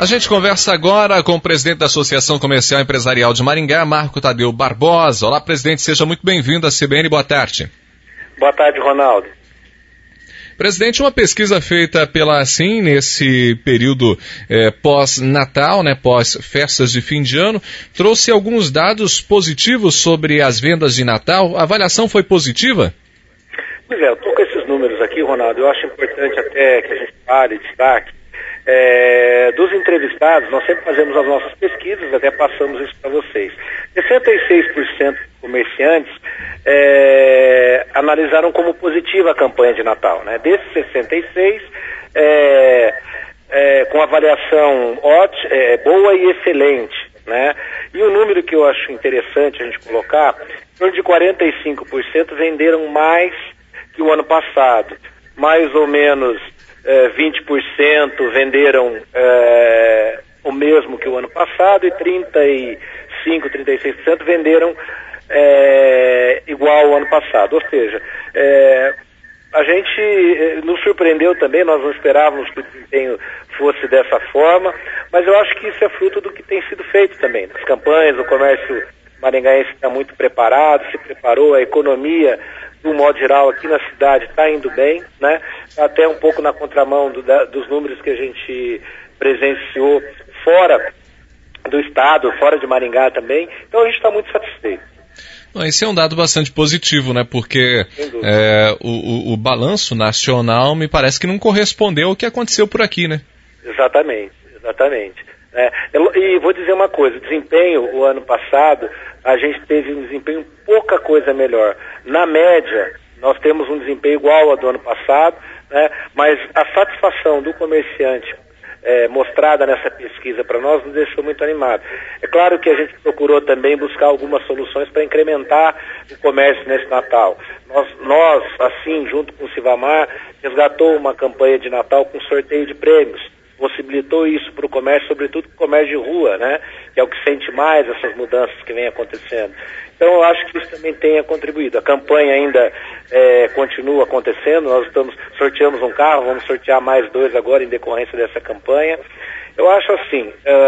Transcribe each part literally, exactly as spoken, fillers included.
A gente conversa agora com o presidente da Associação Comercial e Empresarial de Maringá, Marco Tadeu Barbosa. Olá, presidente, seja muito bem-vindo à C B N, boa tarde. Boa tarde, Ronaldo. Presidente, uma pesquisa feita pela Assim nesse período eh, pós-Natal, né, pós-festas de fim de ano, trouxe alguns dados positivos sobre as vendas de Natal. A avaliação foi positiva? Pois é, eu estou com esses números aqui, Ronaldo. Eu acho importante até que a gente fale, destaque, é, dos entrevistados. Nós sempre fazemos as nossas pesquisas, até passamos isso para vocês. sessenta e seis por cento dos comerciantes é, analisaram como positiva a campanha de Natal, né? Desses sessenta e seis, é, é, com avaliação ótima, é, boa e excelente, né? E o número que eu acho interessante a gente colocar, em torno de quarenta e cinco por cento venderam mais que o ano passado, mais ou menos é, vinte por cento venderam é, o mesmo que o ano passado e trinta e cinco, trinta e seis por cento venderam é, igual ao ano passado. Ou seja, é, a gente é, nos surpreendeu também, nós não esperávamos que o desempenho fosse dessa forma, mas eu acho que isso é fruto do que tem sido feito também. As campanhas, o comércio maringaense está muito preparado, se preparou, a economia, do modo geral, aqui na cidade está indo bem, né? Até um pouco na contramão do, da, dos números que a gente presenciou fora do estado, fora de Maringá também. Então a gente está muito satisfeito. Esse é um dado bastante positivo, né? Porque é, o, o, o balanço nacional me parece que não correspondeu ao que aconteceu por aqui, né? Exatamente, exatamente. É, e vou dizer uma coisa, o desempenho, o ano passado, a gente teve um desempenho pouca coisa melhor. Na média, nós temos um desempenho igual ao do ano passado, né, mas a satisfação do comerciante é, mostrada nessa pesquisa para nós nos deixou muito animados. É claro que a gente procurou também buscar algumas soluções para incrementar o comércio nesse Natal. Nós, nós, assim, junto com o Civamar, resgatou uma campanha de Natal com sorteio de prêmios. Possibilitou isso para o comércio, sobretudo para o comércio de rua, né? Que é o que sente mais essas mudanças que vem acontecendo. Então eu acho que isso também tenha contribuído. A campanha ainda é, continua acontecendo, nós estamos, sorteamos um carro, vamos sortear mais dois agora em decorrência dessa campanha. Eu acho assim,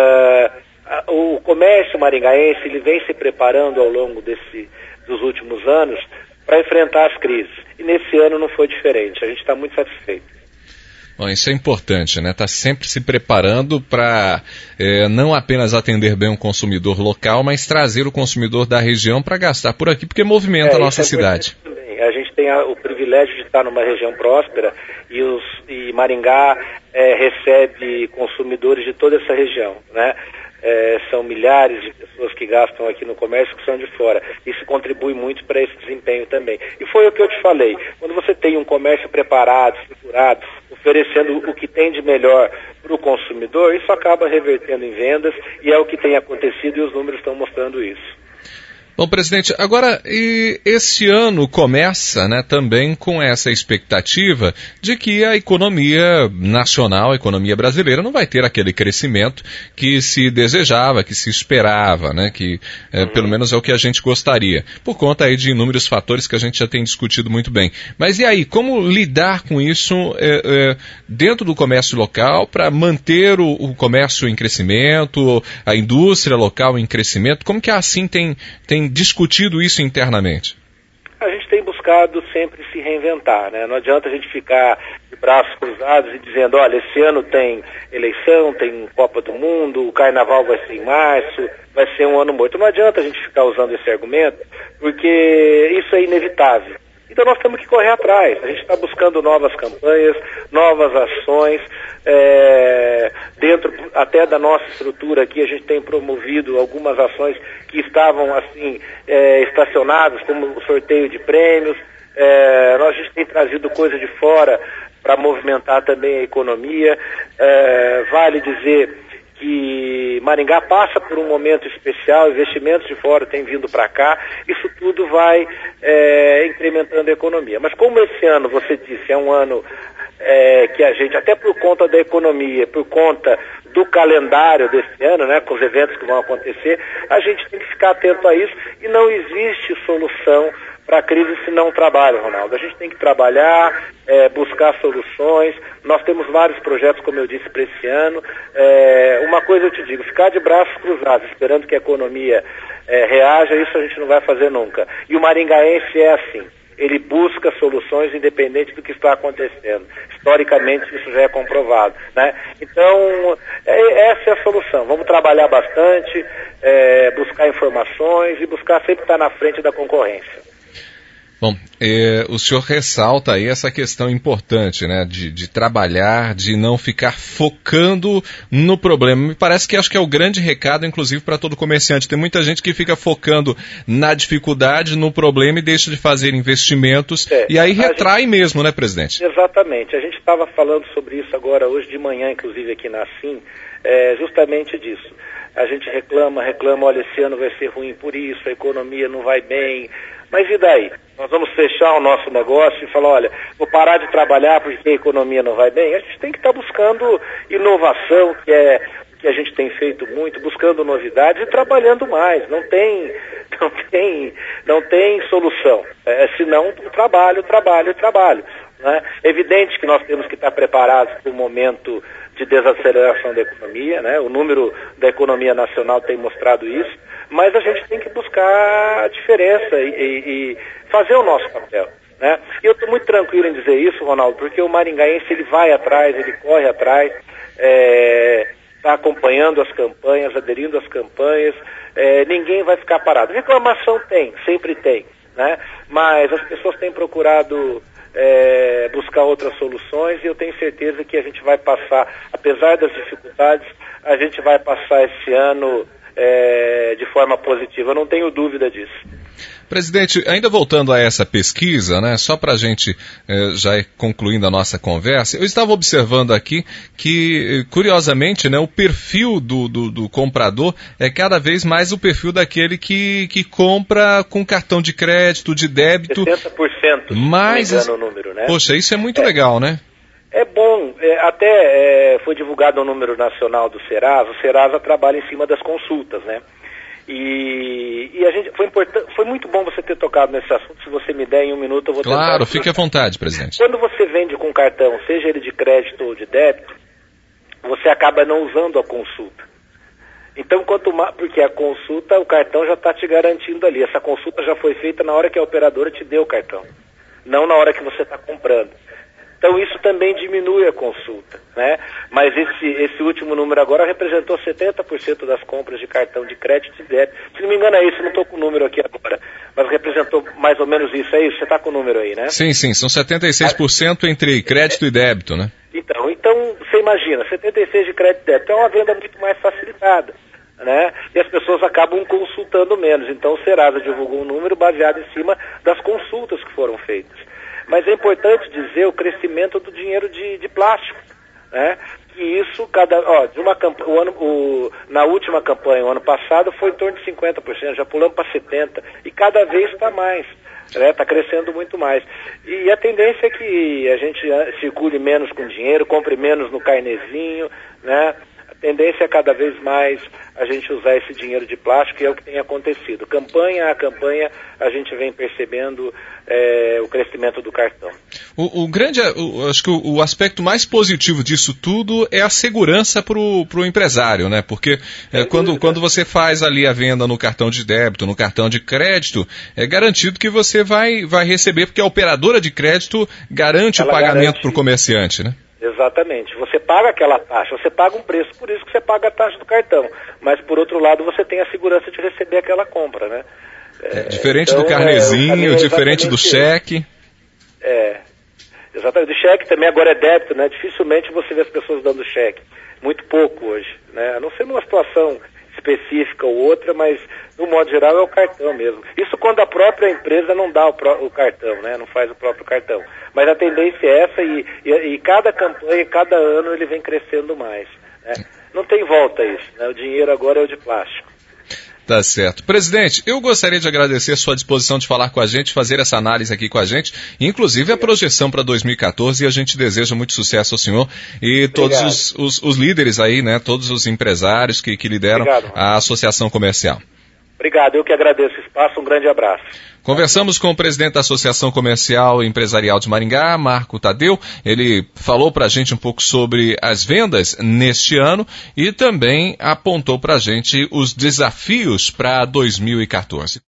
uh, o comércio maringaense ele vem se preparando ao longo desse, dos últimos anos para enfrentar as crises. E nesse ano não foi diferente, a gente está muito satisfeito. Bom, isso é importante, né? Está sempre se preparando para é, não apenas atender bem o consumidor local, mas trazer o consumidor da região para gastar por aqui, porque movimenta é, a nossa é cidade. Também. A gente tem a, o privilégio de estar numa região próspera e, os, e Maringá é, recebe consumidores de toda essa região, né? É, são milhares de pessoas que gastam aqui no comércio que são de fora. Isso contribui muito para esse desempenho também. E foi o que eu te falei. Quando você tem um comércio preparado, estruturado, oferecendo o que tem de melhor para o consumidor, isso acaba revertendo em vendas e é o que tem acontecido e os números estão mostrando isso. Bom, presidente, agora e esse ano começa, né, também com essa expectativa de que a economia nacional, a economia brasileira não vai ter aquele crescimento que se desejava, que se esperava, né, que é, uhum. pelo menos é o que a gente gostaria, por conta aí de inúmeros fatores que a gente já tem discutido muito bem. Mas e aí, como lidar com isso é, é, dentro do comércio local para manter o, o comércio em crescimento, a indústria local em crescimento? Como que a Assim tem, tem discutido isso internamente? A gente tem buscado sempre se reinventar, né? Não adianta a gente ficar de braços cruzados e dizendo, olha, esse ano tem eleição, tem Copa do Mundo, o Carnaval vai ser em março, vai ser um ano morto. Não adianta a gente ficar usando esse argumento, porque isso é inevitável. Então nós temos que correr atrás. A gente está buscando novas campanhas, novas ações, é, dentro até da nossa estrutura aqui a gente tem promovido algumas ações que estavam assim é, estacionadas, como o sorteio de prêmios. É, a gente tem trazido coisa de fora para movimentar também a economia. É, vale dizer que Maringá passa por um momento especial, investimentos de fora têm vindo para cá, isso tudo vai é, incrementando a economia. Mas como esse ano, você disse, é um ano é, que a gente, até por conta da economia, por conta do calendário desse ano, né, com os eventos que vão acontecer, a gente tem que ficar atento a isso e não existe solução para a crise se não trabalha, Ronaldo. A gente tem que trabalhar, é, buscar soluções. Nós temos vários projetos, como eu disse, para esse ano. É, uma coisa eu te digo, ficar de braços cruzados, esperando que a economia é, reaja, isso a gente não vai fazer nunca. E o maringaense é assim. Ele busca soluções independente do que está acontecendo. Historicamente, isso já é comprovado, né? Então, é, essa é a solução. Vamos trabalhar bastante, é, buscar informações e buscar sempre estar na frente da concorrência. Bom, eh, o senhor ressalta aí essa questão importante, né, de, de trabalhar, de não ficar focando no problema. Me parece que acho que é o grande recado, inclusive, para todo comerciante. Tem muita gente que fica focando na dificuldade, no problema e deixa de fazer investimentos, é, e aí retrai gente, mesmo, né, presidente? Exatamente. A gente estava falando sobre isso agora, hoje de manhã, inclusive aqui na Sim, é, justamente disso. A gente reclama, reclama, olha, esse ano vai ser ruim por isso, a economia não vai bem. Mas e daí? Nós vamos fechar o nosso negócio e falar, olha, vou parar de trabalhar porque a economia não vai bem? A gente tem que estar buscando inovação, que é que a gente tem feito muito, buscando novidades e trabalhando mais. Não tem, não tem, não tem solução. É, senão, trabalho, trabalho, trabalho. Né? É evidente que nós temos que estar preparados para o momento de desaceleração da economia, né? O número da economia nacional tem mostrado isso, mas a gente tem que buscar a diferença e, e, e fazer o nosso papel, né? E eu estou muito tranquilo em dizer isso, Ronaldo, porque o maringaense ele vai atrás, ele corre atrás, está é, acompanhando as campanhas, aderindo às campanhas, é, ninguém vai ficar parado. Reclamação tem, sempre tem, né? Mas as pessoas têm procurado É, buscar outras soluções e eu tenho certeza que a gente vai passar, apesar das dificuldades, a gente vai passar esse ano é, de forma positiva, eu não tenho dúvida disso. Presidente, ainda voltando a essa pesquisa, né, só para a gente eh, já ir concluindo a nossa conversa, eu estava observando aqui que, curiosamente, né, o perfil do, do, do comprador é cada vez mais o perfil daquele que, que compra com cartão de crédito, de débito. sessenta por cento, mais, se não me engano, o número, né? Poxa, isso é muito é, legal, né? É bom, é, até é, foi divulgado o número nacional do Serasa, o Serasa trabalha em cima das consultas, né? E, e a gente, foi, importante, foi muito bom você ter tocado nesse assunto. Se você me der em um minuto, eu vou tentar. Claro, fique à vontade, presidente. Quando você vende com cartão, seja ele de crédito ou de débito, você acaba não usando a consulta. Então, quanto mais, porque a consulta, o cartão já está te garantindo ali. Essa consulta já foi feita na hora que a operadora te deu o cartão, não na hora que você está comprando. Então isso também diminui a consulta, né? Mas esse, esse último número agora representou setenta por cento das compras de cartão de crédito e débito. Se não me engano é isso, não estou com o número aqui agora, mas representou mais ou menos isso, é isso? Você está com o número aí, né? Sim, sim, são setenta e seis por cento entre crédito e débito, né? Então, então você imagina, setenta e seis por cento de crédito e débito é uma venda muito mais facilitada, né? E as pessoas acabam consultando menos. Então o Serasa divulgou um número baseado em cima das consultas que foram feitas. Mas é importante dizer o crescimento do dinheiro de, de plástico, né? Que isso, cada, ó, de uma campanha, o ano, o, na última campanha, o ano passado, foi em torno de cinquenta por cento, já pulamos para setenta por cento, e cada vez está mais, né? Está crescendo muito mais. E a tendência é que a gente circule menos com dinheiro, compre menos no carnezinho, né? A tendência é cada vez mais a gente usar esse dinheiro de plástico, e é o que tem acontecido. Campanha a campanha, a gente vem percebendo é, o crescimento do cartão. O, o grande, o, acho que o, o aspecto mais positivo disso tudo é a segurança para o empresário, né? Porque é, quando, quando você faz ali a venda no cartão de débito, no cartão de crédito, é garantido que você vai, vai receber, porque a operadora de crédito garante Ela o pagamento para o comerciante, né? Exatamente. Você paga aquela taxa, você paga um preço, por isso que você paga a taxa do cartão. Mas, por outro lado, você tem a segurança de receber aquela compra, né? É, diferente então, do carnezinho, é, diferente do cheque. É, exatamente. Do cheque também agora é débito, né? Dificilmente você vê as pessoas dando cheque. Muito pouco hoje, né? A não ser numa situação específica ou outra, mas, no modo geral, é o cartão mesmo. Isso quando a própria empresa não dá o, pró- o cartão, né? Não faz o próprio cartão. Mas a tendência é essa e, e, e cada campanha, cada ano, ele vem crescendo mais, né? Não tem volta isso, né? O dinheiro agora é o de plástico. Tá certo. Presidente, eu gostaria de agradecer a sua disposição de falar com a gente, fazer essa análise aqui com a gente, inclusive a projeção para dois mil e catorze, e a gente deseja muito sucesso ao senhor e todos os, os, os líderes aí, né, todos os empresários que, que lideram Obrigado. A associação comercial. Obrigado, eu que agradeço o espaço, um grande abraço. Conversamos com o presidente da Associação Comercial e Empresarial de Maringá, Marco Tadeu. Ele falou para a gente um pouco sobre as vendas neste ano e também apontou para a gente os desafios para dois mil e quatorze.